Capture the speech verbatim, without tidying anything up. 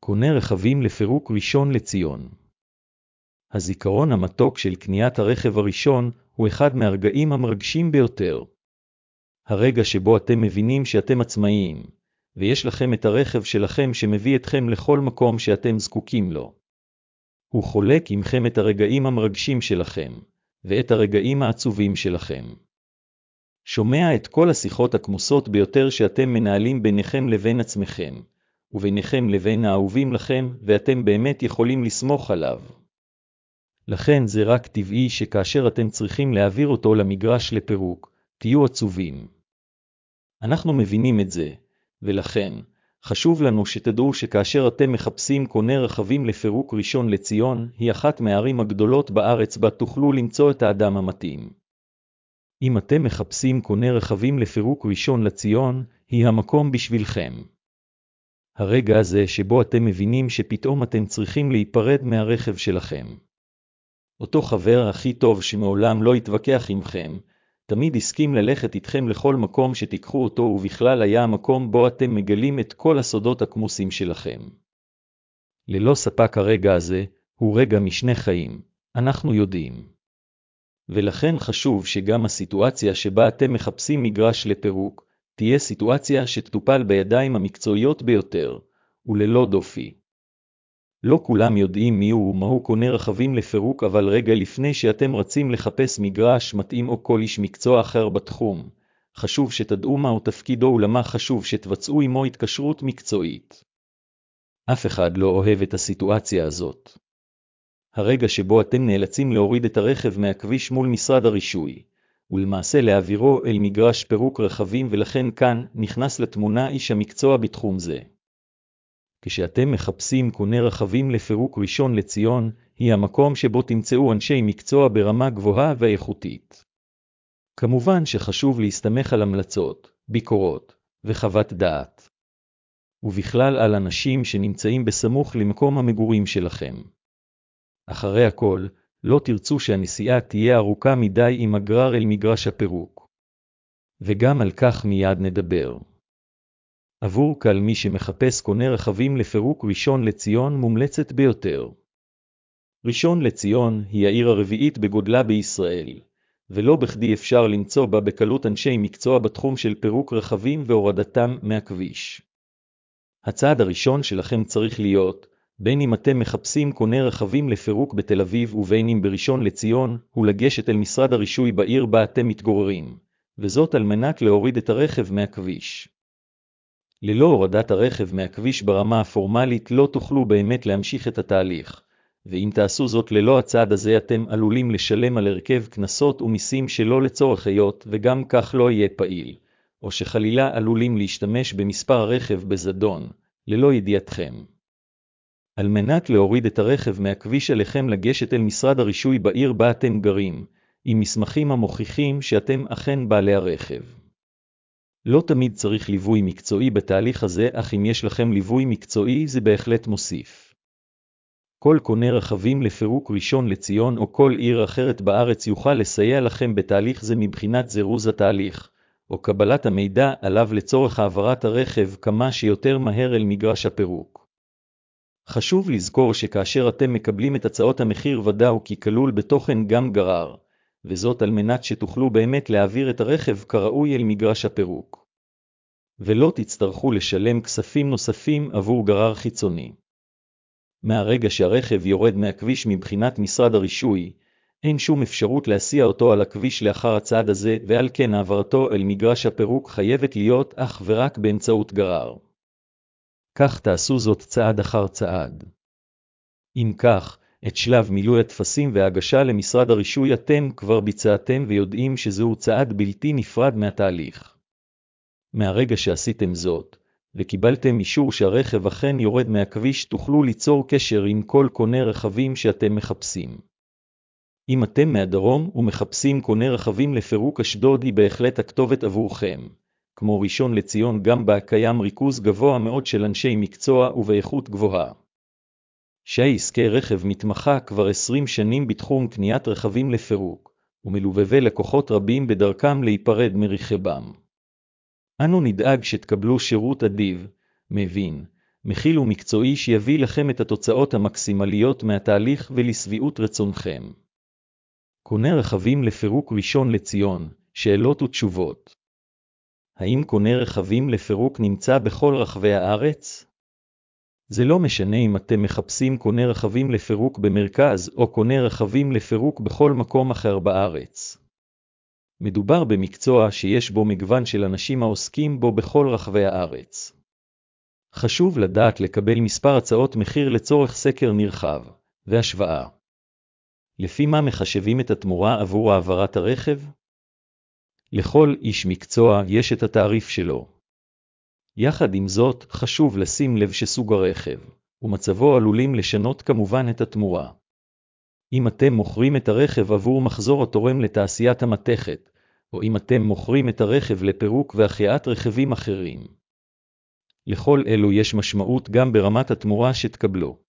קונה רכבים לפירוק ראשון לציון. הזיכרון המתוק של קניית הרכב הראשון הוא אחד מהרגעים המרגשים ביותר. הרגע שבו אתם מבינים שאתם עצמאיים, ויש לכם את הרכב שלכם שמביא אתכם לכל מקום שאתם זקוקים לו. הוא חולק עמכם את הרגעים המרגשים שלכם, ואת הרגעים העצובים שלכם. שומע את כל השיחות הכמוסות ביותר שאתם מנהלים ביניכם לבין עצמכם, וביניכם לבין האהובים לכם, ואתם באמת יכולים לסמוך עליו. לכן זה רק טבעי שכאשר אתם צריכים להעביר אותו למגרש לפירוק, תהיו עצובים. אנחנו מבינים את זה, ולכן חשוב לנו שתדעו שכאשר אתם מחפשים קונה רכבים לפירוק ראשון לציון, היא אחת מהערים הגדולות בארץ בה תוכלו למצוא את האדם המתאים. אם אתם מחפשים קונה רכבים לפירוק ראשון לציון, היא המקום בשבילכם. הרגע הזה שבו אתם מבינים שפתאום אתם צריכים להיפרד מהרכב שלכם. אותו חבר הכי טוב שמעולם לא התווכח עמכם, תמיד הסכים ללכת איתכם לכל מקום שתיקחו אותו, ובכלל היה המקום בו אתם מגלים את כל הסודות הכמוסים שלכם. ללא ספק הרגע הזה הוא רגע משנה חיים, אנחנו יודעים. ולכן חשוב שגם הסיטואציה שבה אתם מחפשים מגרש לפירוק, תהיה סיטואציה שתטופל בידיים המקצועיות ביותר, וללא דופי. לא כולם יודעים מי הוא ומהו קונה רכבים לפירוק, אבל רגע לפני שאתם רצים לחפש מגרש מתאים או כל איש מקצוע אחר בתחום, חשוב שתדעו מהו תפקידו ולמה חשוב שתבצעו עמו התקשרות מקצועית. אף אחד לא אוהב את הסיטואציה הזאת. הרגע שבו אתם נאלצים להוריד את הרכב מהכביש מול משרד הרישוי, ולמעשה להעבירו אל מגרש פירוק רכבים, ולכן כאן נכנס לתמונה איש המקצוע בתחום זה. כשאתם מחפשים קונה רכבים לפירוק ראשון לציון, היא המקום שבו תמצאו אנשי מקצוע ברמה גבוהה ואיכותית. כמובן שחשוב להסתמך על המלצות, ביקורות וחוות דעת. ובכלל על אנשים שנמצאים בסמוך למקום המגורים שלכם. אחרי הכל, לא תרצו שהנסיעה תהיה ארוכה מדי עם הגרר אל מגרש הפירוק. וגם על כך מיד נדבר. עבור כל מי שמחפש קונה רכבים לפירוק, ראשון לציון מומלצת ביותר. ראשון לציון היא העיר הרביעית בגודלה בישראל, ולא בכדי אפשר למצוא בה בקלות אנשי מקצוע בתחום של פירוק רכבים והורדתם מהכביש. הצעד הראשון שלכם צריך להיות, בין אם אתם מחפשים קונה רכבים לפירוק בתל אביב ובין אם בראשון לציון, הוא לגשת אל משרד הרישוי בעיר בה אתם מתגוררים, וזאת על מנת להוריד את הרכב מהכביש. ללא הורדת הרכב מהכביש ברמה הפורמלית לא תוכלו באמת להמשיך את התהליך, ואם תעשו זאת ללא הצעד הזה אתם עלולים לשלם על הרכב כנסות ומיסים שלא לצורך היות, וגם כך לא יהיה פעיל, או שחלילה עלולים להשתמש במספר הרכב בזדון, ללא ידיעתכם. על מנת להוריד את הרכב מהכביש עליכם לגשת אל משרד הרישוי בעיר בה אתם גרים, עם מסמכים המוכיחים שאתם אכן בעלי הרכב. לא תמיד צריך ליווי מקצועי בתהליך הזה, אך אם יש לכם ליווי מקצועי זה בהחלט מוסיף. כל קונה רכבים לפירוק ראשון לציון או כל עיר אחרת בארץ יוכל לסייע לכם בתהליך זה מבחינת זירוז התהליך, או קבלת המידע עליו לצורך העברת הרכב כמה שיותר מהר אל מגרש הפירוק. חשוב לזכור שכאשר אתם מקבלים את הצעות המחיר ודאו כי כלול בתוכן גם גרר, וזאת על מנת שתוכלו באמת להעביר את הרכב כראוי אל מגרש הפירוק. ולא תצטרכו לשלם כספים נוספים עבור גרר חיצוני. מהרגע שהרכב יורד מהכביש מבחינת משרד הרישוי, אין שום אפשרות להסיע אותו על הכביש לאחר הצעד הזה, ועל כן העברתו אל מגרש הפירוק חייבת להיות אך ורק באמצעות גרר. כך תעשו זאת צעד אחר צעד. אם כך, את שלב מילוי הטפסים וההגשה למשרד הרישוי אתם כבר ביצעתם ויודעים שזהו צעד בלתי נפרד מהתהליך. מהרגע שעשיתם זאת, וקיבלתם אישור שהרכב אכן יורד מהכביש, תוכלו ליצור קשר עם כל קונה רכבים שאתם מחפשים. אם אתם מהדרום ומחפשים קונה רכבים לפירוק, אשדוד היא בהחלט הכתובת עבורכם. כמו ראשון לציון גם בה קיים ריכוז גבוה מאוד של אנשי מקצוע ובאיכות גבוהה. שי עסקי רכב מתמחה כבר עשרים שנים בתחום קניית רכבים לפירוק, ומלווה לקוחות רבים בדרכם להיפרד מרכבם. אנו נדאג שתקבלו שירות אדיב, מבין, מכיל ומקצועי שיביא לכם את התוצאות המקסימליות מהתהליך ולשביעות רצונכם. קונה רכבים לפירוק ראשון לציון, שאלות ותשובות. האם קונה רכבים לפירוק נמצא בכל רחבי הארץ? זה לא משנה אם אתם מחפשים קונה רכבים לפירוק במרכז או קונה רכבים לפירוק בכל מקום אחר בארץ. מדובר במקצוע שיש בו מגוון של אנשים העוסקים בו בכל רחבי הארץ. חשוב לדעת לקבל מספר הצעות מחיר לצורך סקר נרחב והשוואה. לפי מה מחשבים את התמורה עבור העברת הרכב? לכל איש מקצוע יש את התעריף שלו. יחד עם זאת, חשוב לשים לב שסוג הרכב ומצבו עלולים לשנות כמובן את התמורה. אם אתם מוכרים את הרכב עבור מחזור התורם לתעשיית המתכת, או אם אתם מוכרים את הרכב לפירוק והחייאת רכבים אחרים. לכל אלו יש משמעות גם ברמת התמורה שתקבלו.